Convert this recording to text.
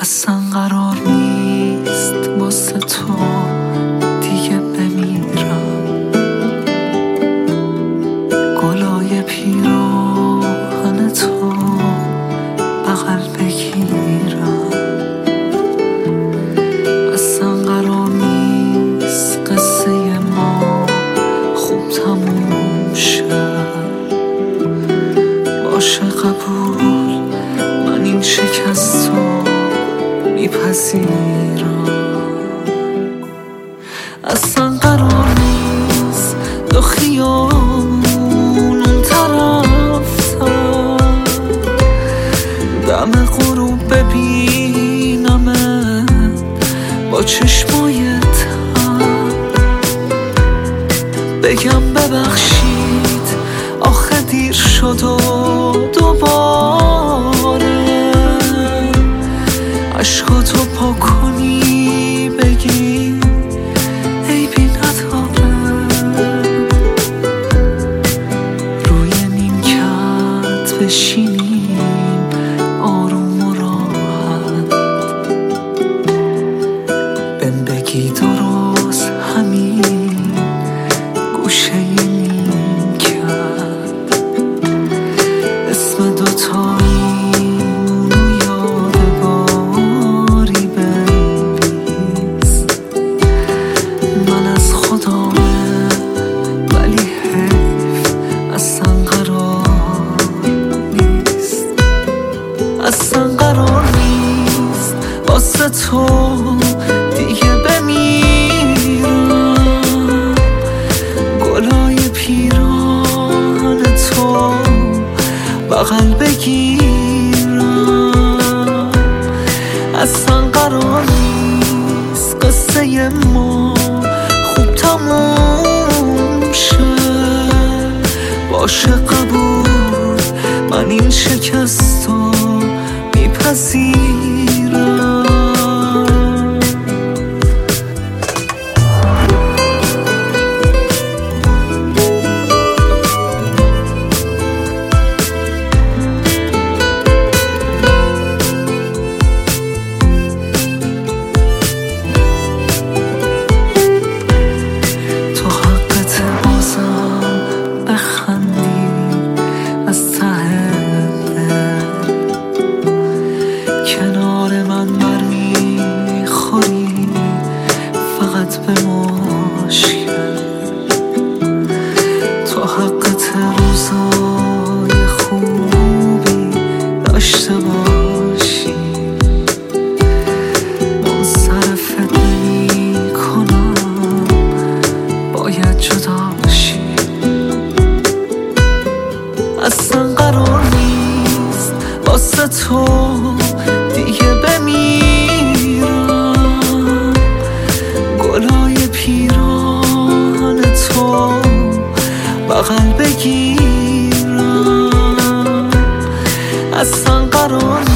اصلا قرار نیست واسه تو دیگه بمیرم، گلای پیراهن تو بغل بگیرم. اصلا قرار نیست قصه ما خوب تموم شد. باشه قبول، من این شکست رو میپذیرم. اصلا قرار نیست دو خیابون اون طرفتر دم غروب ببینمت با چشمای تر، بگم ببخشید آخه دیر شد و دوباره عشقاتو پاک کنی بگی عیبی نداره. روی نیمکت بشینیم آروم و راحت، بهم بگی درست همین گوشه نیمکت، اسم دوتاییمونو یادگاری بنویس. من از خدامه ولی حیف اصلا قرار نیست، اصلا قرار نیست واسه تو دیگه بمیرم، گلای پیراهن تو بغل بگیرم. اصلا قرار نیست قصه ما خوب تموم شه. باشه قبول، من این شکست رو میپذیرم. کنار من برمیخوری فقط به مشکل، تو حقت روزای خوبی داشته باشی. منصرفت نمی کنم، باید جداشی. اصلا قرار نیست واسه تو دیگه بمیرم، گلای پیراهن تو بغل بگیرم. اصلا قرار